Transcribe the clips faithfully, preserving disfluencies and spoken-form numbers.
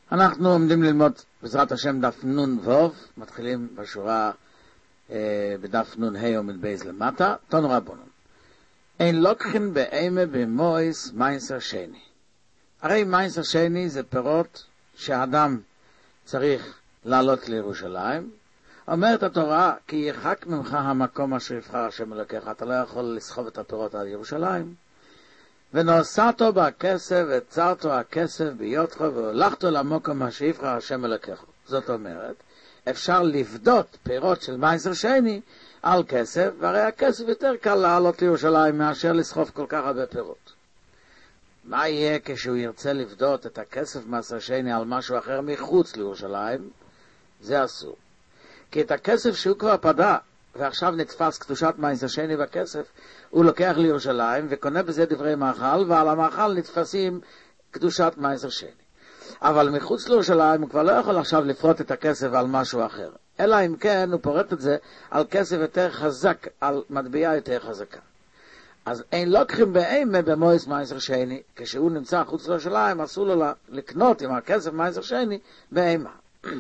אנחנו עומדים ללמוד בעזרת השם דף נון ווב, מתחילים בשורה אה, בדף נון ה' עומד בייז למטה, תנו רבונון. אין לוקחין באימה במויס מיינסר שני. הרי מיינסר שני זה פירות שהאדם צריך לעלות לירושלים. אומרת התורה, כי ירחק ממך המקום אשר יבחר השם אלוקיך, אתה לא יכול לסחוב את הפירות על ירושלים. ונוסעתו בכסף וצרתו הכסף ביותך והולכתו למקום אשר יבחר השם אלוקיך. זאת אומרת, אפשר לבדות פירות של מייסר שני על כסף, והרי הכסף יותר קל לעלות לירושלים מאשר לסחוב כל כך הרבה פירות. מה יהיה כשהוא ירצה לבדות את הכסף מייסר שני על משהו אחר מחוץ לירושלים? זה אסור. כי את הכסף שהוא כבר פדה, ועכשיו נתפס קדושת מייסר שני בכסף, הוא לוקח לירושלים וקונה בזה דברי מאכל, ועל המאכל נתפסים קדושת מייסר שני. אבל מחוץ לירושלים הוא כבר לא יכול עכשיו לפרוט את הכסף על משהו אחר. אלא אם כן הוא פורט את זה על כסף יותר חזק, על מטבעה יותר חזקה. אז אין לוקחים באימה במויס מייסר שני, כשהוא נמצא חוץ לירושלים, אסור לו לקנות עם הכסף מייסר שני באימה.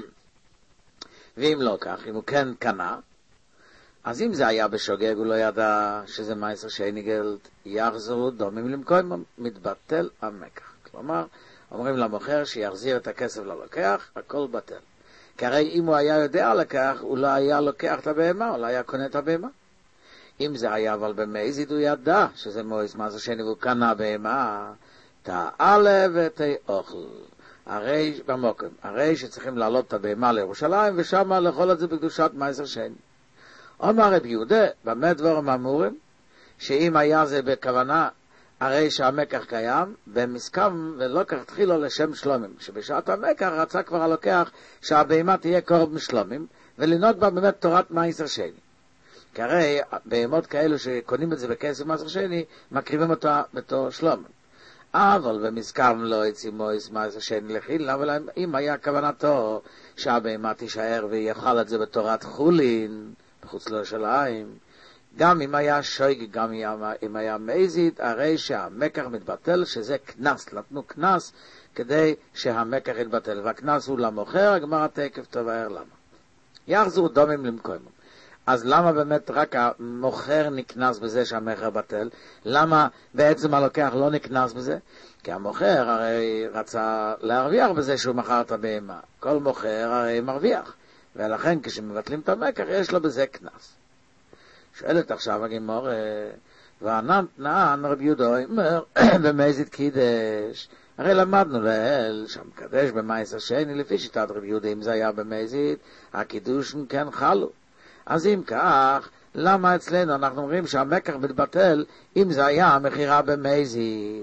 ואם לא כך, אם הוא כן קנה, אז אם זה היה בשוגג, הוא לא ידע שזה מייסר שני גלד, יחזרו דומים למקום, מתבטל המקח. כלומר, אומרים למוכר שיחזיר את הכסף ללוקח, הכל בטל. כי הרי אם הוא היה יודע לכך, הוא לא היה לוקח את הבהמה, הוא לא היה קונה את הבהמה. אם זה היה אבל במזיד, הוא ידע שזה מויס מייסר שני, והוא קנה בהמה, תעלה ותאכל. הרי במוקם, הרי שצריכים לעלות את הבהמה לירושלים, ושם לאכול את זה בקדושת מייסר שני. אומר רב יהודה, במה דבורם אמורים, שאם היה זה בכוונה, הרי שהמקח קיים, במסכם ולא כך תחילו לשם שלומים, שבשעת המקח רצה כבר הלוקח שהבהמה תהיה קורב משלומים, ולנהוג בה באמת תורת מייסר שני. כי הרי בהמות כאלו שקונים את זה בכסף מייסר שני, מקריבים אותה בתור שלומים. אבל במסכם לא יציא מויס מייסר שני לחיל, אבל אם היה כוונתו שהבהמה תישאר ויאכל את זה בתורת חולין, בחוץ לירושלים, גם אם היה שויג, גם אם היה מזיד, הרי שהמקח מתבטל, שזה כנס, נתנו כנס כדי שהמקח יתבטל, והכנס הוא למוכר, הגמרא תקף תבאר למה. יחזרו דומים למקומם. אז למה באמת רק המוכר נקנס בזה שהמכר בטל? למה בעצם הלוקח לא נקנס בזה? כי המוכר הרי רצה להרוויח בזה שהוא מכר את הבהמה. כל מוכר הרי מרוויח. ולכן כשמבטלים את המקח יש לו בזה כנס. שואלת עכשיו הגמרא, וענן נען רבי יהודה אומר במזיד קידש. הרי למדנו לאל שהמקדש במייסר שני לפי שיטת רבי יהודה, אם זה היה במזיד, הקידושן כן חלו. אז אם כך, למה אצלנו אנחנו אומרים שהמקח מתבטל אם זה היה המכירה במזיד?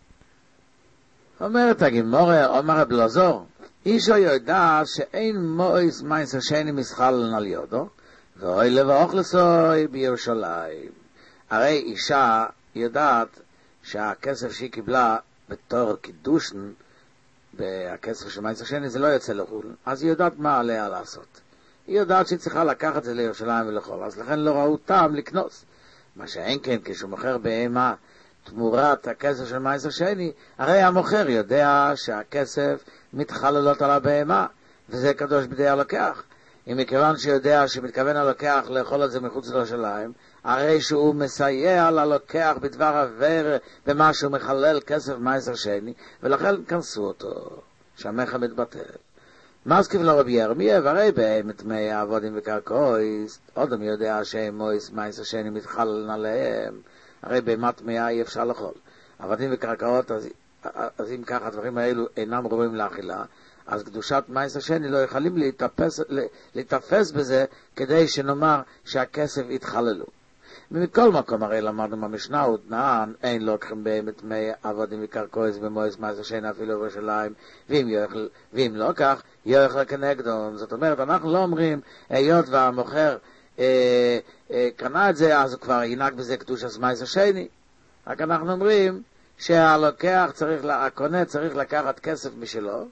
אומרת הגמרא, אומר רב אלעזר, אישו יודע שאין מויס מייסר שני מסחלן על יודו, ואוי לבאוכלסוי בירושלים. הרי אישה יודעת שהכסף שהיא קיבלה בתור קידושן, בכסף של מייסר שני זה לא יוצא לחול, אז היא יודעת מה עליה לעשות. היא יודעת שהיא צריכה לקחת את זה לירושלים ולחול, אז לכן לא ראו טעם לקנוס. מה שאין כן, כשהוא מוכר בהמה תמורת הכסף של מייסר שני, הרי המוכר יודע שהכסף מתחללות על הבהמה, וזה קדוש בידי הלוקח. אם מכיוון שיודע שמתכוון הלוקח לאכול את זה מחוץ לירושלים, הרי שהוא מסייע ללוקח בדבר עבר במה שהוא מחלל כסף מייסר שני, ולכן כנסו אותו, שהמכר מתבטל. מזכיב לרבי ירמיה, והרי באמת מי העבודים וקרקעויס, עוד מי יודע שהם מויס מייסר שני מתחלל עליהם, הרי בהמת מאה אי אפשר לאכול. עבדים וקרקעות, אז, אז אם כך הדברים האלו אינם ראויים לאכילה, אז קדושת מייסר שני לא יכולים להתאפס, להתאפס בזה כדי שנאמר שהכסף יתחללו. ומכל מקום הרי למדנו במשנה הוא תנען, אין לוקחים באמת מי עבדים וקרקעויס במויס מייסר שני אפילו בירושלים, ואם, יוכל, ואם לא כך, יוכל כנגדון. זאת אומרת, אנחנו לא אומרים, היות והמוכר אה, אה, קנה את זה, אז הוא כבר ינהג בזה קדושת מייסר שני. רק אנחנו אומרים שהלוקח צריך, הקונה צריך לקחת כסף משלו,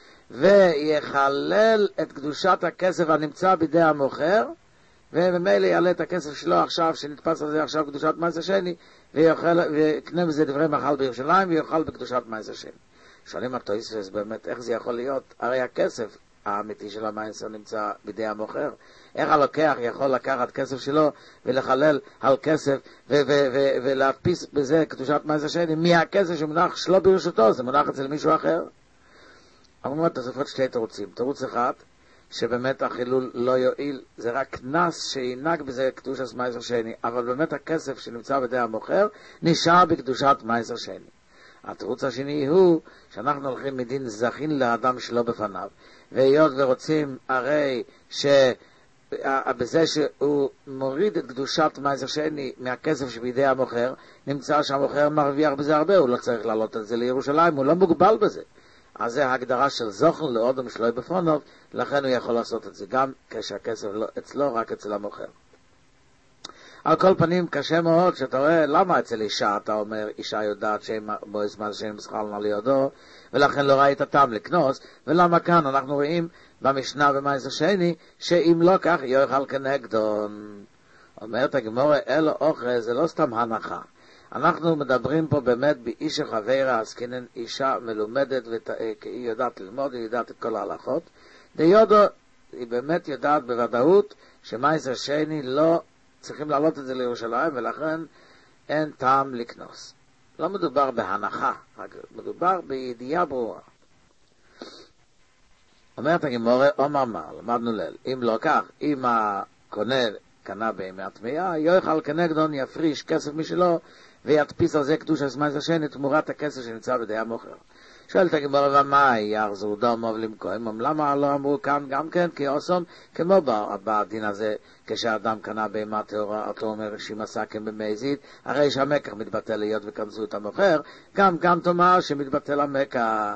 ויחלל את קדושת הכסף הנמצא בידי המוכר, וממילא יעלה את הכסף שלו עכשיו, שנתפס על זה עכשיו קדושת מייסר שני, ויקנה בזה דברי מאכל בירושלים, ויאכל בקדושת מייסר שני. שואלים התוספות באמת איך זה יכול להיות, הרי הכסף האמיתי של המעשר נמצא בידי המוכר. איך הלוקח יכול לקחת כסף שלו ולחלל על כסף ו- ו- ו- ולהדפיס בזה קדושת מעשר שני? מי הכסף שמונח שלו ברשותו? זה מונח אצל מישהו אחר. אמרו התוספות שתי תירוצים. תירוץ אחד, שבאמת החילול לא יועיל, זה רק קנס שינהג בזה קדושת מעשר שני, אבל באמת הכסף שנמצא בידי המוכר נשאר בקדושת מעשר שני. התירוץ השני הוא שאנחנו הולכים מדין זכין לאדם שלא בפניו, והיות ורוצים הרי שבזה שהוא מוריד את קדושת מעשר שני מהכסף שבידי המוכר, נמצא שהמוכר מרוויח בזה הרבה, הוא לא צריך לעלות את זה לירושלים, הוא לא מוגבל בזה. אז זה ההגדרה של זוכן לאדם שלא בפניו, לכן הוא יכול לעשות את זה גם כשהכסף לא אצלו, רק אצל המוכר. על כל פנים קשה מאוד שאתה רואה למה אצל אישה אתה אומר אישה יודעת שבועז מעשר שני מסחל על ידו ולכן לא ראית טעם לקנוס, ולמה כאן אנחנו רואים במשנה במעשר שני שאם לא כך יאכל כנגדו. אומרת הגמרא אלו אוכל, זה לא סתם הנחה, אנחנו מדברים פה באמת באיש חברה, עסקינן אישה מלומדת והיא יודעת ללמוד, היא יודעת את כל ההלכות, דיודו היא באמת יודעת בוודאות שמעשר שני לא צריכים לעלות את זה לירושלים, ולכן אין טעם לקנוס. לא מדובר בהנחה, מדובר בידיעה ברורה. אומרת הגמרא, אומר מה, למדנו ליל, אם לא כך, אם הקונה קנה בימי התמייה, יאכל כנגדון יפריש כסף משלו, וידפיס על זה קדושת מעשר שני תמורת הכסף שנמצא בידי המוכר. שואלת הגמרא, ומה יחזרו דומו למקום? למה לא אמרו כאן גם כן כאוסום כמו בדין הזה, כשאדם קנה בהמה טהורה, אותו אומר שאם עשה כן במזיד, הרי שהמקח מתבטל להיות וכנסו את המוכר, גם כאן תאמר שמתבטל המקח.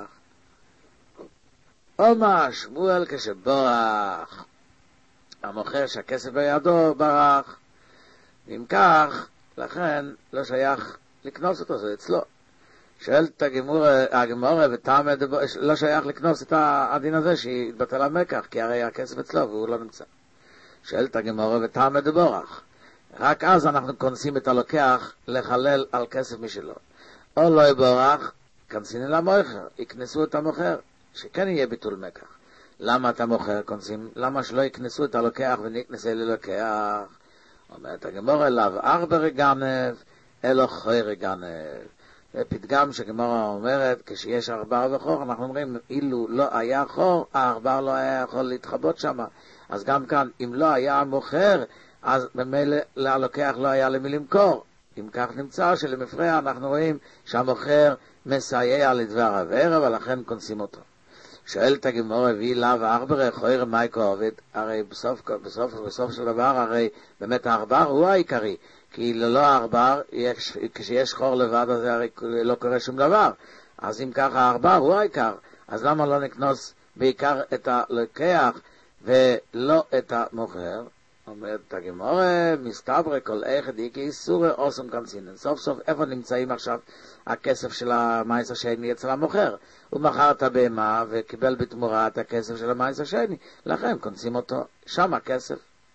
אומר שמואל כשבורח המוכר שהכסף בידו ברח, אם כך לכן לא שייך לקנוס אותו, זה אצלו. שואלת הגמרא וטעם לא שייך לקנוס את הדין הזה שהתבטל המקח, כי הרי הכסף אצלו והוא לא נמצא. שואלת הגמרא וטעם בורח, רק אז אנחנו כונסים את הלוקח לחלל על כסף משלו. או לא יבורח, כנסים אל המוכר, יקנסו את המוכר, שכן יהיה ביטול מקח. למה אתה מוכר כונסים? למה שלא יקנסו את הלוקח ונקנסה ללוקח? אומרת הגמרא, לאו ארבר גנב אלו חויר גנב. זה פתגם שגמרא אומרת, כשיש עכבר וחור, אנחנו אומרים, אילו לא היה חור, העכבר לא היה יכול להתחבות שם. אז גם כאן, אם לא היה מוכר, אז במילא ללוקח לא היה למי למכור. אם כך נמצא שלמפרע אנחנו רואים שהמוכר מסייע לדבר עבר, ולכן כונסים אותו. שואלת הגמרא, ואי לאו עכבר חויר מייקו עובד, הרי בסוף, בסוף, בסוף של דבר, הרי באמת העכבר הוא העיקרי. כי ללא העכבר, כשיש חור לבד, אז הרי לא קורה שום דבר. אז אם ככה העכבר הוא העיקר, אז למה לא נקנוס בעיקר את הלוקח ולא את המוכר? אומרת הגמרא, מסתברא כל אחד איקי איסורא אוסם קנסינן. סוף סוף איפה נמצאים עכשיו הכסף של המעשר שני אצל המוכר? הוא מכר את הבהמה וקיבל בתמורה את הכסף של המעשר שני, לכן כונסים אותו שם הכסף.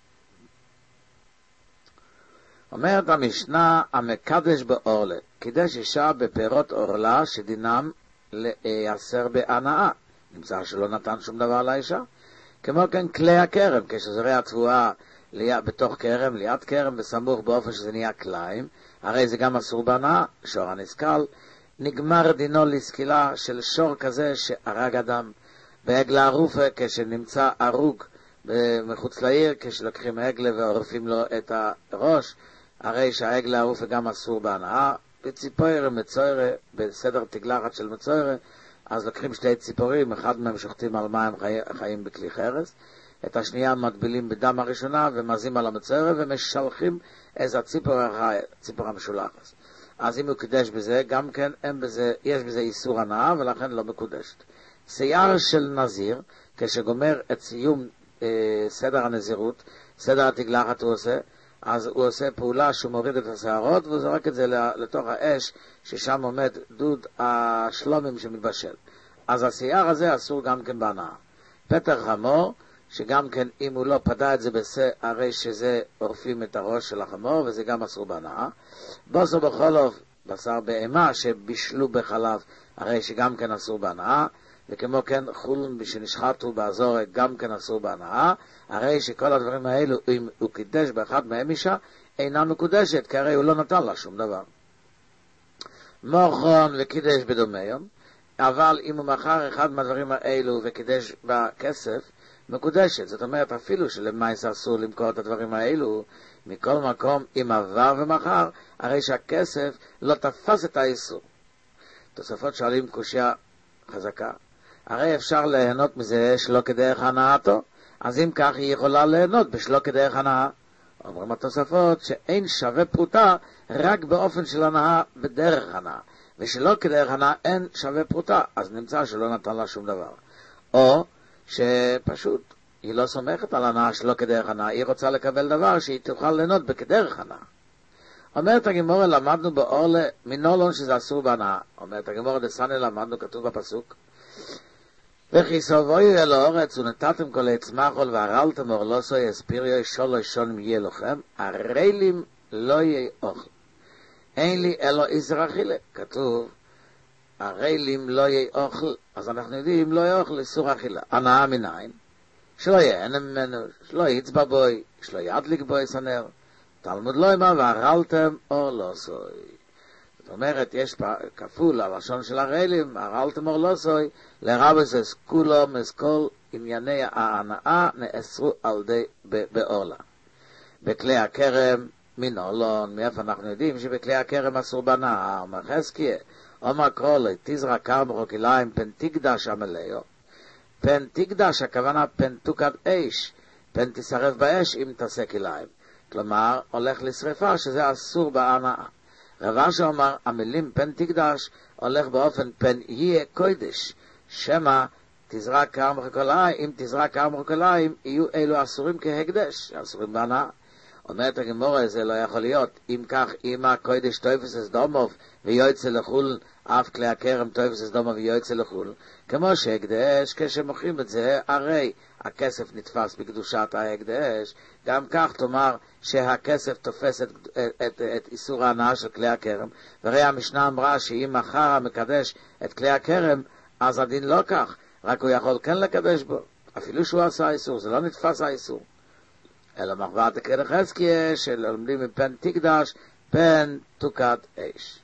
אומרת המשנה, המקדש באורלה, קידש אישה בפירות אורלה שדינם להיאסר בהנאה, נמצא שלא נתן שום דבר לאישה. כמו כן כלי הכרם, כשזרע התבואה בתוך כרם, ליד כרם וסמוך באופן שזה נהיה כליים, הרי זה גם אסור בהנאה, שור הנסקל, נגמר דינו לסקילה של שור כזה שהרג אדם. בעגלה ערופה, כשנמצא הרוג מחוץ לעיר, כשלוקחים עגלה ועורפים לו את הראש, הרי שהעגלה הערופה גם אסור בהנאה. בציפוירה מצוירה, בסדר תגלחת של מצוירה, אז לוקחים שתי ציפורים, אחד מהם שוחטים על מים חי... חיים בכלי חרס, את השנייה מטבילים בדם הראשונה ומזים על המצוירה ומשלחים איזה ציפור החי, ציפור המשולחת. אז אם הוא קדש בזה, גם כן אין בזה, יש בזה איסור הנאה ולכן לא מקודשת. שיער של נזיר, כשגומר את סיום אה, סדר הנזירות, סדר התגלחת הוא עושה, אז הוא עושה פעולה שהוא מוריד את השערות והוא זורק את זה לתוך האש ששם עומד דוד השלומים שמתבשל. אז השיער הזה אסור גם כן בהנאה. פטר חמור, שגם כן אם הוא לא פדה את זה בשה, הרי שזה עורפים את הראש של החמור וזה גם אסור בהנאה. בוסו בחולוב, בשר בהמה שבישלו בחלב, הרי שגם כן אסור בהנאה, וכמו כן חולן שנשחטו באזור גם כן אסור בהנאה, הרי שכל הדברים האלו, אם הוא קידש באחד מהם אישה, אינה מקודשת, כי הרי הוא לא נתן לה שום דבר. מוכרון וקידש בדומיון, אבל אם הוא מכר אחד מהדברים האלו וקידש בכסף, מקודשת. זאת אומרת, אפילו שלמעשה אסור למכור את הדברים האלו, מכל מקום, אם עבר ומכר, הרי שהכסף לא תפס את האיסור. תוספות שואלים קושיה חזקה. הרי אפשר ליהנות מזה שלא כדרך הנאתו, אז אם כך היא יכולה ליהנות בשלא כדרך הנאה. אומרים התוספות שאין שווה פרוטה רק באופן של הנאה בדרך הנאה, ושלא כדרך הנאה אין שווה פרוטה, אז נמצא שלא נתן לה שום דבר. או שפשוט היא לא סומכת על הנאה שלא כדרך הנאה, היא רוצה לקבל דבר שהיא תוכל ליהנות בכדרך הנאה. אומרת הגמורה, למדנו באורלה מנולון שזה אסור בהנאה. אומרת הגמורה, דסני למדנו, כתוב בפסוק, וכי סובוי אל האורץ ונתתם כל עץ מחול והרלתם אורלוסוי אספיריו שולו שונים יהיה לכם, הריילים לא יהיה אוכל. אין לי אלו איסר אכילה. כתוב, הריילים לא יהיה אוכל, אז אנחנו יודעים לא יהיה אוכל איסור אכילה. הנאה מנין? שלא יהנה ממנו, שלא יצבע בוי, שלא ידליק בוי סנר. תלמוד לא אמר והרלתם אורלוסוי. זאת אומרת, יש כפול הלשון של הריילים, הרלתם אורלוסוי, לרבס אסכולו מסכל ענייני ההנאה נאסרו על די באורלה. בכלי הכרם מנולון, מאיפה אנחנו יודעים שבכלי הכרם אסור בהנאה, אומר חזקיה, אומר קרולי, תזרע קרבו כליים פן תקדש עמלאו, פן תקדש הכוונה פן תוקד אש, פן תשרף באש אם תעשה כליים. כלומר, הולך לשריפה שזה אסור בהנאה. רבה שאומר, המילים פן תקדש הולך באופן פן יהיה קודש, שמה תזרע קרבו כליים, אם תזרע קרבו כליים, יהיו אלו אסורים כהקדש, אסורים בהנאה. אומרת הגמורה, זה לא יכול להיות. אם כך, אם הקודש תופס את דומוב ויועצה לחול, אף כלי הכרם תופס את דומוב ויועצה לחול, כמו שהקדש, כשמוכרים את זה, הרי הכסף נתפס בקדושת ההקדש, גם כך תאמר שהכסף תופס את, את, את, את איסור ההנאה של כלי הכרם, והרי המשנה אמרה שאם מחר המקדש את כלי הכרם, אז הדין לא כך, רק הוא יכול כן לקדש בו, אפילו שהוא עשה איסור, זה לא נתפס האיסור. אלא מחברת הכרך חזקיה שלומדים מפן תקדש, פן תוקד אש.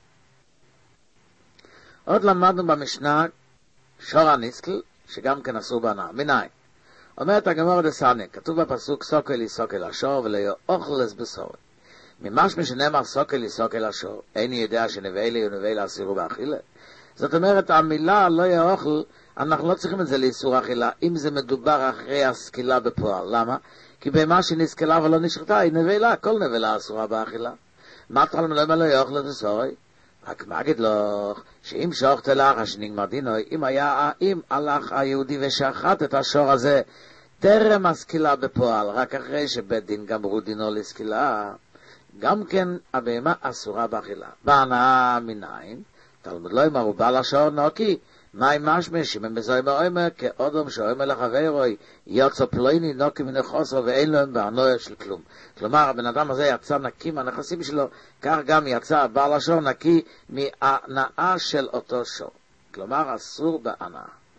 עוד למדנו במשנה שור הניסקל, שגם כן אסור בהנאה. מנין? אומרת הגמורה דסני, כתוב בפסוק סוקל היא סוקל השור ולא אוכלס בסורת. ממש שנאמר סוקל היא סוקל השור, איני יודע שנבאלי ונבאלה אסירו באכילה. זאת אומרת, המילה לא יהיה אוכל, אנחנו לא צריכים את זה לאיסור אכילה, אם זה מדובר אחרי הסקילה בפועל. למה? כי במה שנסקלה ולא נשחטה היא נבלה, כל נבלה אסורה באכילה. מה תחלם למה לא יאכל את הסורי? רק מגיד לו, שאם שוחט לך שנגמר דינוי, אם היה, אם הלך היהודי ושחט את השור הזה, טרם הסקילה בפועל, רק אחרי שבית דין גמרו דינו לסקילה, גם כן הבהמה אסורה באכילה. בהנאה מנין, תלמוד לא אמר, הוא בא לשור נוקי, מה עם משמע שמם בזוי מאוימר כאודום שאוימר לחברוי יוצא פלויני נוקי מנחוסו ואין להם בהנויה של כלום. כלומר, הבן אדם הזה יצא נקי מהנכסים שלו, כך גם יצא בעל השור נקי מהנאה של אותו שור. כלומר, אסור בהנאה.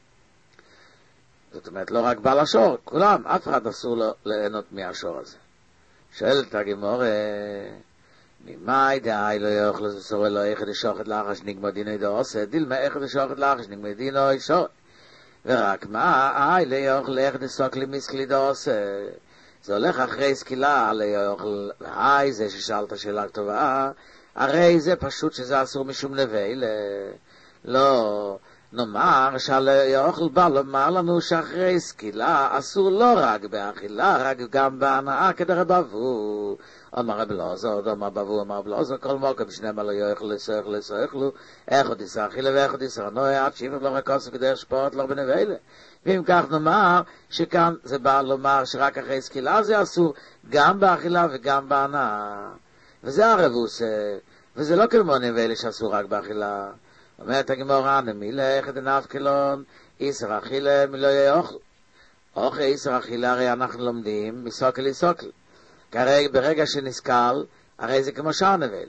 זאת אומרת, לא רק בעל השור, כולם, אף אחד אסור לו ליהנות מהשור הזה. שואלת הגמורה, ממאי דאי לא יאכל לסור אלא איך דשוחט לאחש נגמר דינו דעושה, דילמה איך דשוחט לאחש נגמר דינו שור. ורק מה, אי לא יאכל איך דסוקלי מסקלי דעושה. זה הולך אחרי סקילה, לא יאכל, והי זה ששאלת שאלה טובה, הרי זה פשוט שזה אסור משום נבל, לא, נאמר שעל יאכל בא לומר לנו שאחרי סקילה אסור לא רק באכילה, רק גם בהנאה כדרבבו. אמר רב אלעזר, אמר בבו, אמר רב אלעזר, כל מוקם שנאמר לו יאכל לסוך לסוכלו, איך עוד יסר אכילה ואיך עוד יסר נועה, עד שיפך לא רקוסו כדרך שפורת לא בנבלה. ואם כך נאמר שכאן זה בא לומר שרק אחרי סקילה זה אסור, גם באכילה וגם בהנאה. וזה הרבוסה, וזה לא כמו נבלה שאסור רק באכילה. אומרת הגמורה, נמילך דנף קלון, איסר אכילה מלא יאכל. אוכל איסר אכילה הרי אנחנו לומדים מסוקל לסוקל. כרגע ברגע שנסקל, הרי זה כמו שער נבל.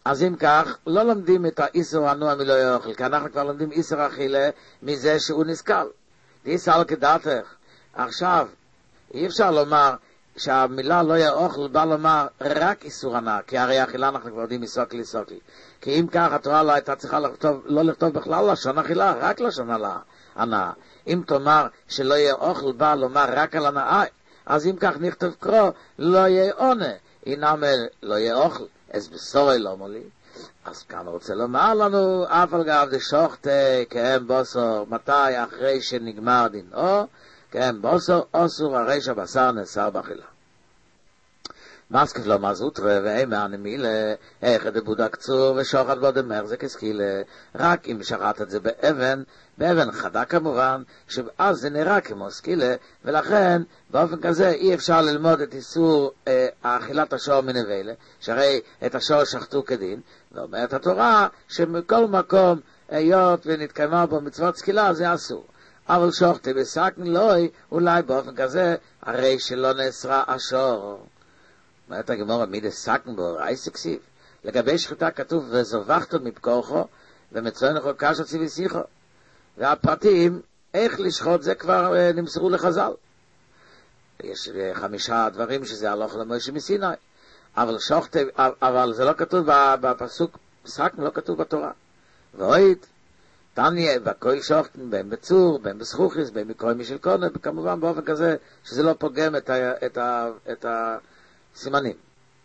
אז אם כך, לא לומדים את האיסור הנוע מלא יאכל, כי אנחנו כבר לומדים איסור אכילה מזה שהוא נשכל. דיסל כדעתך. עכשיו, אי אפשר לומר שהמילה לא יאכל בא לומר רק איסור הנאה, כי הרי אכילה אנחנו כבר יודעים מסוקלי סוקלי. כי אם כך התורה לא הייתה צריכה לכתוב, לא לכתוב בכלל לשון אכילה, רק לשון הנאה. אם תאמר שלא יאכל בא לומר רק על הנאה, אז אם כך נכתוב קרוא לא יהיה עונה. אינם לא יאכל, אז בסורי לא מולי. אז כאן רוצה לומר לנו, אף על גב דשוחטה כאם בוסור, מתי אחרי שנגמר דין, או כאם בוסור אוסור הרי שהבשר נאסר באכילה. מסקף לא מזוטרה ואימה נמילה, איך דבודה קצור ושוחט בו דמר זה כסקילה, רק אם שחט את זה באבן, באבן חדה כמובן, שאז זה נראה כמו סקילה, ולכן באופן כזה אי אפשר ללמוד את איסור אה, האכילת השור מנבלה, שהרי את השור שחטו כדין, ואומרת התורה שמכל מקום היות ונתקיימה בו מצוות סקילה זה אסור. אבל שוחטה בסקן לוי, אולי באופן כזה, הרי שלא נאסרה השור. אומרת הגמרא, מי דסקן בו, רייס הכסיב. לגבי שחיטה כתוב, וזובחתו מפקוחו, ומצוין לכו קשת ציוויסיכו. והפרטים, איך לשחוט זה כבר אה, נמסרו לחז"ל. יש אה, חמישה דברים שזה הלוך למוישה מסיני. אבל שוחטה, אבל זה לא כתוב בפסוק, סקן לא כתוב בתורה. ואוהד, תניה, בכל שוחטן, בין בצור, בין בסחוכיס, בין מקרוי משל קונה, וכמובן באופן כזה, שזה לא פוגם את ה... את ה, את ה סימנים.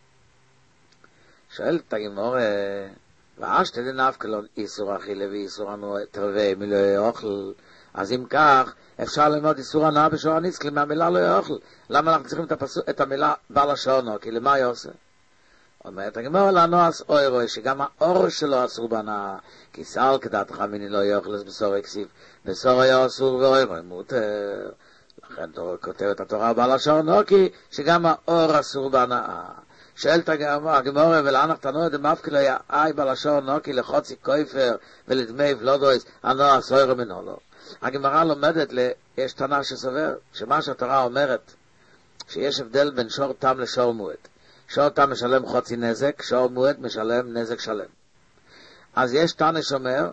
שואלת הגמור, ואשת דנף כלון איסור אכילה ואיסור הנוע תרווה מלא יאכל, אז אם כך אפשר ללמוד איסור הנאה בשור הניסקלי מהמילה לא יאכל. למה אנחנו צריכים את, הפסו, את המילה בעל השונו? כי למה היא עושה? אומרת הגמור לנועס אוירוי, שגם האור שלו אסור בהנאה, כי סל כדעתך מיני לא יאכל, אז בסור הכסיב, בסור היה אסור ואוירוי מותר. לכן כותבת התורה בעל השור נוקי, שגם האור אסור בהנאה. שואלת הגמור, ולאנך תנוע דמפקי לא יאי בעל השור נוקי לחוצי קויפר ולדמי ולודויס, הנוע אסור מנו לו. הגמרא לומדת, יש תנא שסובר, שמה שהתורה אומרת, שיש הבדל בין שור תם לשור מועד. שור תם משלם חוצי נזק, שור מועד משלם נזק שלם. אז יש תנא שאומר,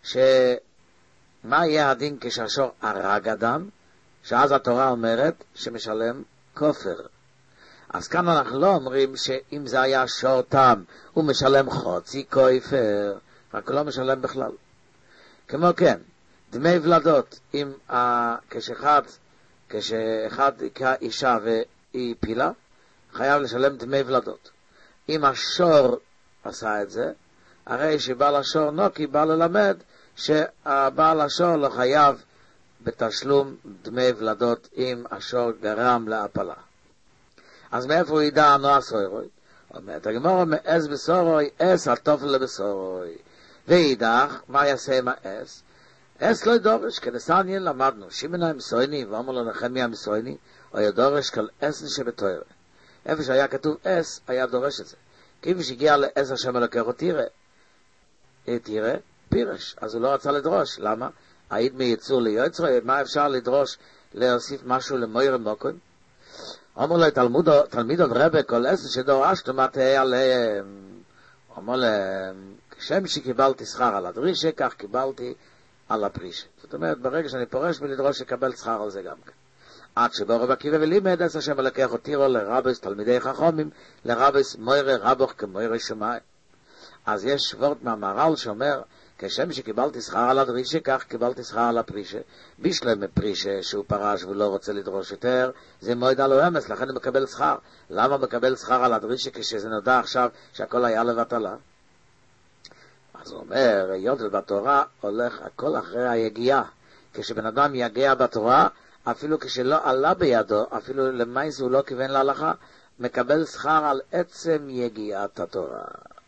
שמה יהיה הדין כשהשור הרג אדם? שאז התורה אומרת שמשלם כופר. אז כאן אנחנו לא אומרים שאם זה היה שור תם, הוא משלם חוצי כופר, רק לא משלם בכלל. כמו כן, דמי ולדות, אם uh, כשאחד, כשאחד יקרא אישה והיא פילה, חייב לשלם דמי ולדות. אם השור עשה את זה, הרי שבעל השור נוקי בא ללמד שהבעל השור לא חייב בתשלום דמי ולדות אם השור גרם להפלה. אז מאיפה הוא ידע הנוע סוירוי? אומרת הגמרא, מאס בסורוי, אס התופל לבסורוי. ואידך, מה יעשה עם האס? אס לא ידורש, כדסעניין למדנו, שימנה מסויני, ואומר לו נחמיה מסויני, או ידורש כל אסן שבתוירה. איפה שהיה כתוב אס, היה דורש את זה. כיוון שהגיע לאס השם אלוקר תירא, תירא, פירש, אז הוא לא רצה לדרוש. למה? העיד מייצור ליוצר, מה אפשר לדרוש להוסיף משהו למויר מוקון? אומר לו תלמיד עוד רבי כל אסן שדורשת מה תהיה עליהם. אומר להם, כשם שקיבלתי שכר על הדרישה, כך קיבלתי על הפרישה. זאת אומרת, ברגע שאני פורש ולדרוש לקבל שכר על זה גם כן. עד שבו רב עקיבא ולימד אס השם לקח אותירו לרבס תלמידי חכמים, לרבס מוירה רבוך כמוירה שמיים. אז יש וורט מהמהר"ל שאומר, כשם שקיבלתי שכר על הדרישה, כך קיבלתי שכר על הפרישה. בשלם מפרישה שהוא פרש ולא רוצה לדרוש יותר, זה מועד על האמס, לכן הוא מקבל שכר. למה מקבל שכר על הדרישה כשזה נודע עכשיו שהכל היה לבטלה? אז הוא אומר, היות ובתורה הולך הכל אחרי היגיעה. כשבן אדם יגיע בתורה, אפילו כשלא עלה בידו, אפילו למעשה הוא לא כיוון להלכה, מקבל שכר על עצם יגיעת התורה.